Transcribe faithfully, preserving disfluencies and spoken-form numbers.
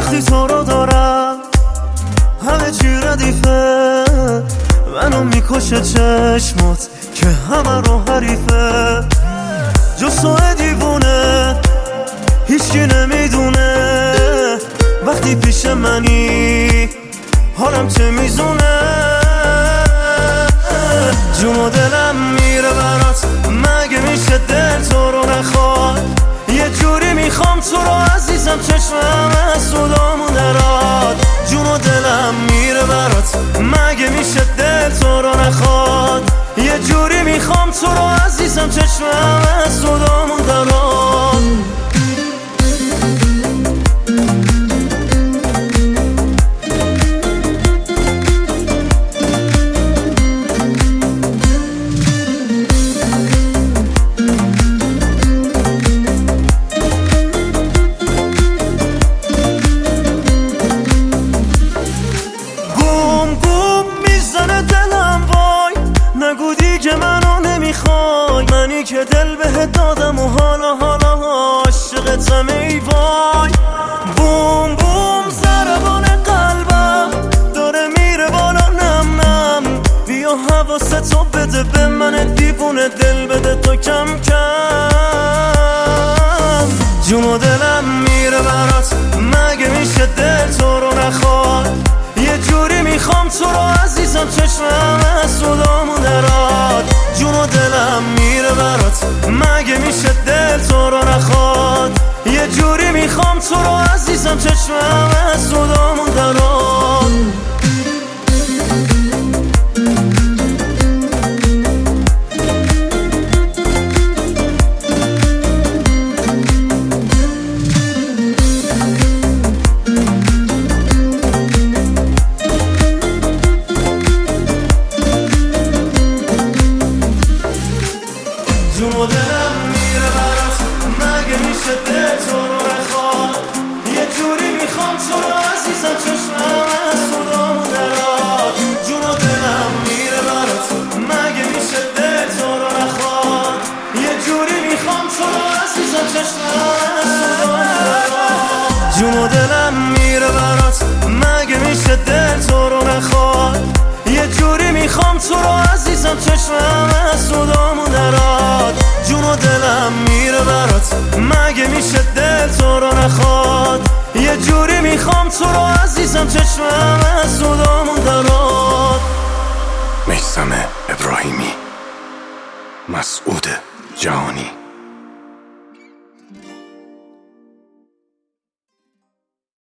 وقتی تو رو دارم همه چی ردیفه، منو میکشه چشمات که همه رو حریفه. جز تو دیوونه هیچکی نمیدونه وقتی پیش منی حالم چه میزونه. جون و دلم میره برات، مگه میشه دل تو رو نخواد؟ یه جوری میخوام تو رو عزیزم، چشمم از صدامون دراد. جون و دلم میره برات، مگه میشه دل تو رو نخواد؟ یه جوری میخوام تو رو عزیزم، چشمم از صدامون دراد. که منو نمیخوای، منی که دل بهت دادم و حالا حالا عاشقتم ای وای. بوم بوم ضربان قلبم داره میره بالا، نم نم بیا حواستو بده به من دیوونه، دل بده تو کم کم. جون و دلم میره برات، مگه میشه دل تو رو نخواد؟ یه جوری میخوام تو رو عزیزم، چشمم از صدامون دراد. جون و دلم میره برات، مگه میشه دل تو رو نخواد؟ یه جوری میخوام تو رو عزیزم، چشمم از صدامون دراد. جون و دلم میره برات، مگه میشه دل تو رو نخواد؟ یه جوری میخوام تو رو عزیزم، چشمم از صدامون دراد. جون و دلم میره برات، مگه میشه دل تو رو نخواد؟ یه جوری میخوام تو رو عزیزم، چشمم از صدامون دراد. جون و دلم میره برات، مگه میشه دل تو رو نخواد؟ یه جوری میخوام تو رو عزیزم، چشمم از صدامون دراد. جون و دلم میره برات، مگه میشه دل تو رو نخواد؟ یه جوری میخوام تو رو عزیزم، چشمم از صدامون دراد. میثم ابراهیمی، مسعود جهانی.